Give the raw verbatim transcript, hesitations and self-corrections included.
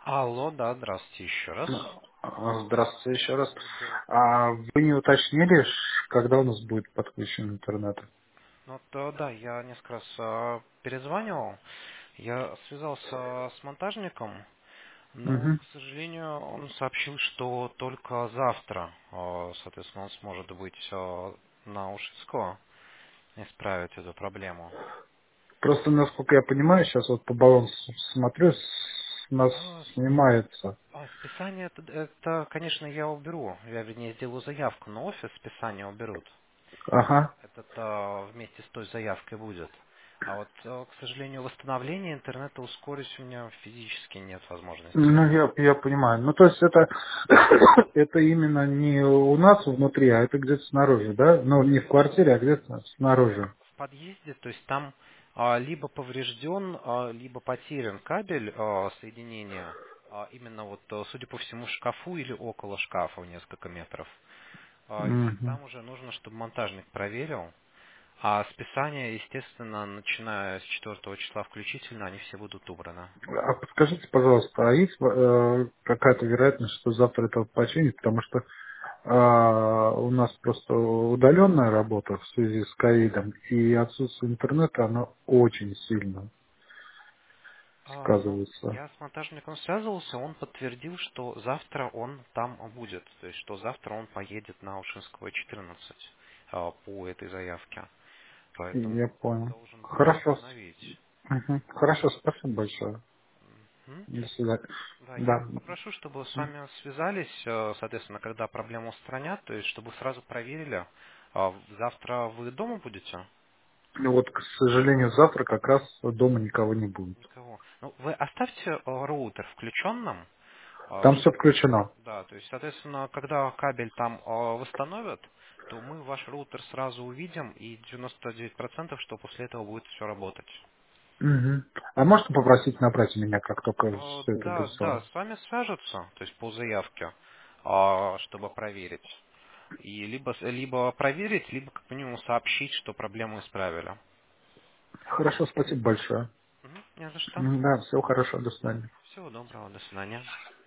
Алло, да, здравствуйте еще раз. А, Здравствуйте еще По раз. поводу... А вы не уточнили, ш- когда у нас будет подключен интернет? Ну, то, да, я несколько раз а, перезванивал. Я связался с монтажником, но, Угу. к сожалению, он сообщил, что только завтра, а, соответственно, он сможет быть а, на Ушицкого исправить эту проблему. Просто, насколько я понимаю, сейчас вот по балансу смотрю, с нас А, снимается. а, списание, это, это, конечно, я уберу. Я, вернее, сделаю заявку на офис, списание уберут. Ага. Это а, вместе с той заявкой будет. А вот, а, к сожалению, восстановление интернета ускорить у меня физически нет возможности. Ну, я, я понимаю. Ну, то есть это, это именно не у нас внутри, а это где-то снаружи, да? Ну, не в квартире, а где-то В, снаружи. в подъезде, то есть там а, либо поврежден, а, либо потерян кабель а, соединения, а, именно вот, а, судя по всему, в шкафу или около шкафа в несколько метров. А, и Мгм. там уже нужно, чтобы монтажник проверил. А списание, естественно, начиная с четвертого числа включительно, они все будут убраны. А подскажите, пожалуйста, а есть э, какая-то вероятность, что завтра это починит? Потому что А, у нас просто удаленная работа в связи с ковидом, и отсутствие интернета, оно очень сильно А, ну, сказывается. я с монтажником связывался, он подтвердил, что завтра он там будет, то есть что завтра он поедет на Ушинского четырнадцать а, по этой заявке. И я Поэтому он понял. должен будет Хорошо. установить. Мгм. Хорошо, спасибо большое. Мгм. До свидания. Да, я Да. попрошу, чтобы с вами связались, э, соответственно, когда проблему устранят, то есть чтобы сразу проверили. А, Завтра вы дома будете? Ну вот, к сожалению, завтра как раз дома никого не будет. Никого. Ну, вы оставьте э, роутер включенным, а, Там все чтобы... включено. Да, то есть, соответственно, когда кабель там а, восстановят, то мы ваш роутер сразу увидим, и девяносто девять процентов, что после этого будет все работать. Мгм. А можно попросить набрать меня, как только А, все это Да, будет да, сделано? с вами свяжутся, то есть по заявке, а, чтобы проверить. И либо, с- либо проверить, либо как минимум сообщить, что проблему исправили. Хорошо, спасибо большое. Мгм, не за что. М, Да, всего хорошего, до свидания. Всего доброго, до свидания.